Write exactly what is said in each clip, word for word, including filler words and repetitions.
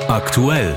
Aktuell.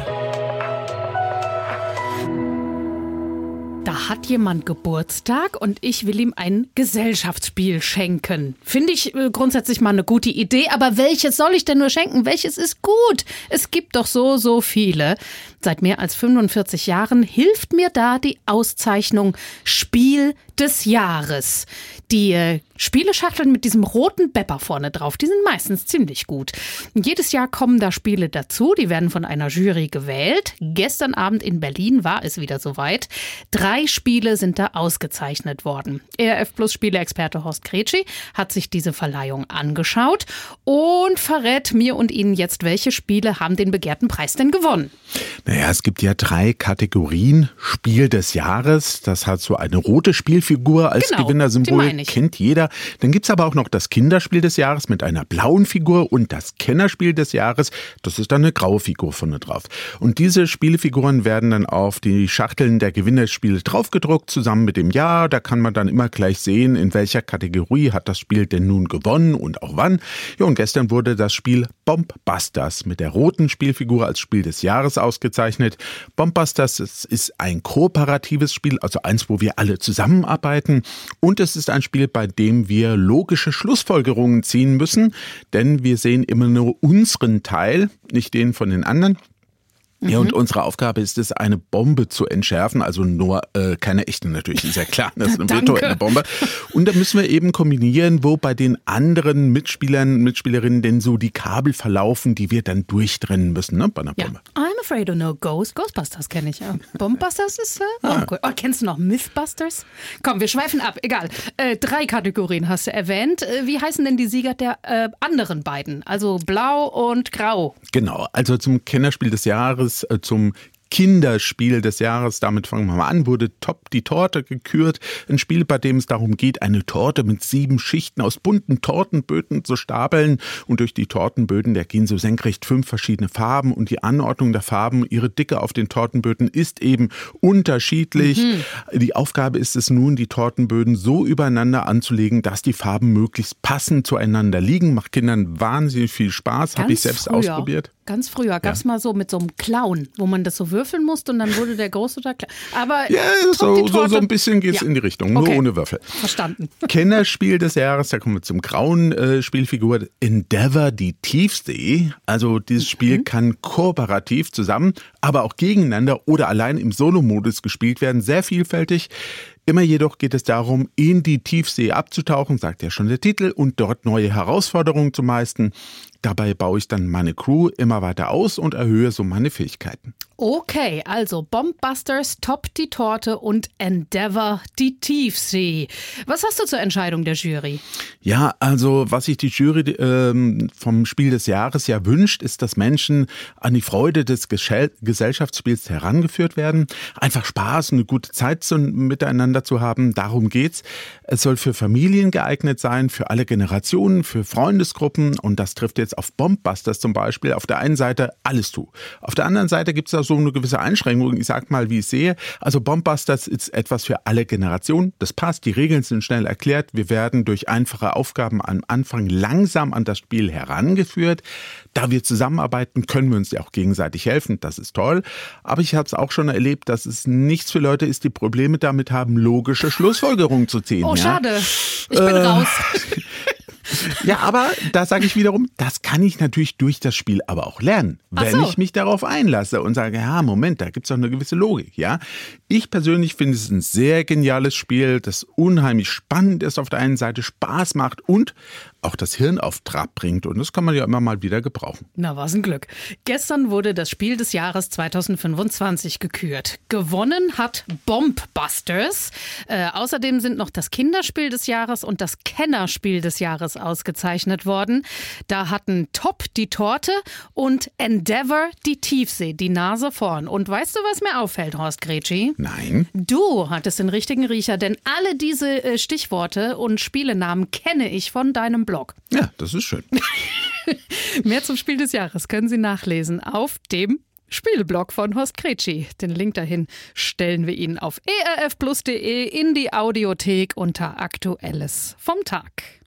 Da hat jemand Geburtstag und ich will ihm ein Gesellschaftsspiel schenken. Finde ich äh, grundsätzlich mal eine gute Idee, aber welches soll ich denn nur schenken? Welches ist gut? Es gibt doch so, so viele. Seit mehr als fünfundvierzig Jahren hilft mir da die Auszeichnung Spiel des Jahres. Die äh, Spieleschachteln mit diesem roten Bepper vorne drauf, die sind meistens ziemlich gut. Jedes Jahr kommen da Spiele dazu, die werden von einer Jury gewählt. Gestern Abend in Berlin war es wieder soweit. Drei Spiele sind da ausgezeichnet worden. E R F Plus Spieleexperte Horst Gretschi hat sich diese Verleihung angeschaut und verrät mir und Ihnen jetzt, welche Spiele haben den begehrten Preis denn gewonnen. Naja, es gibt ja drei Kategorien. Spiel des Jahres, das hat so eine rote Spielfigur als Genau, Gewinnersymbol, kennt jeder. Dann gibt's aber auch noch das Kinderspiel des Jahres mit einer blauen Figur und das Kennerspiel des Jahres, das ist dann eine graue Figur vorne drauf. Und diese Spielefiguren werden dann auf die Schachteln der Gewinnerspiele draufgedruckt, zusammen mit dem Jahr. Da kann man dann immer gleich sehen, in welcher Kategorie hat das Spiel denn nun gewonnen und auch wann. Ja, und gestern wurde das Spiel Bombbusters mit der roten Spielfigur als Spiel des Jahres ausgezeichnet. Bombbusters ist ein kooperatives Spiel, also eins, wo wir alle zusammenarbeiten. Und es ist ein Spiel, bei dem wir logische Schlussfolgerungen ziehen müssen, denn wir sehen immer nur unseren Teil, nicht den von den anderen. Ja, und unsere Aufgabe ist es, eine Bombe zu entschärfen, also nur äh, keine echte natürlich, ist ja klar, das ist eine virtuelle Bombe. Und da müssen wir eben kombinieren, wo bei den anderen Mitspielern, Mitspielerinnen denn so die Kabel verlaufen, die wir dann durchtrennen müssen, ne, bei einer Bombe. Ja. I'm afraid of no ghost. Ghostbusters kenne ich ja. Bombbusters ist äh, auch Ah. gut. Oh, kennst du noch Mythbusters? Komm, wir schweifen ab, egal. Äh, drei Kategorien hast du erwähnt. Äh, wie heißen denn die Sieger der äh, anderen beiden? Also blau und grau. Genau, also zum Kennerspiel des Jahres, äh, zum Kinderspiel des Jahres, damit fangen wir mal an, wurde Top die Torte gekürt. Ein Spiel, bei dem es darum geht, eine Torte mit sieben Schichten aus bunten Tortenböden zu stapeln. Und durch die Tortenböden, da gehen so senkrecht fünf verschiedene Farben. Und die Anordnung der Farben, ihre Dicke auf den Tortenböden ist eben unterschiedlich. Mhm. Die Aufgabe ist es nun, die Tortenböden so übereinander anzulegen, dass die Farben möglichst passend zueinander liegen. Macht Kindern wahnsinnig viel Spaß. Habe ich selbst früher. ausprobiert. Ganz früher gab es ja. mal so mit so einem Clown, wo man das so würfeln musste und dann wurde der groß oder klein. Aber ja, so, so, so ein bisschen geht's ja. in die Richtung, nur okay. ohne Würfel. Verstanden. Kennerspiel des Jahres, da kommen wir zum grauen äh, Spielfigur Endeavor, die Tiefsee. Also dieses Spiel mhm. kann kooperativ zusammen, aber auch gegeneinander oder allein im Solo-Modus gespielt werden. Sehr vielfältig. Immer jedoch geht es darum, in die Tiefsee abzutauchen, sagt ja schon der Titel, und dort neue Herausforderungen zu meistern. Dabei baue ich dann meine Crew immer weiter aus und erhöhe so meine Fähigkeiten. Okay, also Bombbusters, Top die Torte und Endeavor die Tiefsee. Was hast du zur Entscheidung der Jury? Ja, also was sich die Jury ähm, vom Spiel des Jahres ja wünscht, ist, dass Menschen an die Freude des Gesell- Gesellschaftsspiels herangeführt werden. Einfach Spaß und eine gute Zeit zu, miteinander zu haben, darum geht's. Es soll für Familien geeignet sein, für alle Generationen, für Freundesgruppen, und das trifft jetzt auf Bombbusters zum Beispiel. Auf der einen Seite alles tu. Auf der anderen Seite gibt es da so eine gewisse Einschränkung. Ich sag mal, wie ich sehe. Also Bombbusters ist etwas für alle Generationen. Das passt. Die Regeln sind schnell erklärt. Wir werden durch einfache Aufgaben am Anfang langsam an das Spiel herangeführt. Da wir zusammenarbeiten, können wir uns ja auch gegenseitig helfen. Das ist toll. Aber ich habe es auch schon erlebt, dass es nichts für Leute ist, die Probleme damit haben, logische Schlussfolgerungen zu ziehen. Oh, ja? schade. Ich bin äh, raus. Ja, aber da sage ich wiederum, das kann ich natürlich durch das Spiel aber auch lernen, Ach wenn so. ich mich darauf einlasse und sage, ja, Moment, da gibt's doch eine gewisse Logik, ja. Ich persönlich finde es ein sehr geniales Spiel, das unheimlich spannend ist auf der einen Seite, Spaß macht und auch das Hirn auf Trab bringt, und das kann man ja immer mal wieder gebrauchen. Na, was ein Glück. Gestern wurde das Spiel des Jahres zweitausendfünfundzwanzig gekürt. Gewonnen hat Bombbusters. Äh, außerdem sind noch das Kinderspiel des Jahres und das Kennerspiel des Jahres ausgezeichnet worden. Da hatten Top die Torte und Endeavor die Tiefsee die Nase vorn. Und weißt du, was mir auffällt, Horst Gretschi? Nein. Du hattest den richtigen Riecher, denn alle diese äh, Stichworte und Spielenamen kenne ich von deinem Blog. Ja, das ist schön. Mehr zum Spiel des Jahres können Sie nachlesen auf dem Spieleblog von Horst Gretschi. Den Link dahin stellen wir Ihnen auf e r f plus punkt d e in die Audiothek unter Aktuelles vom Tag.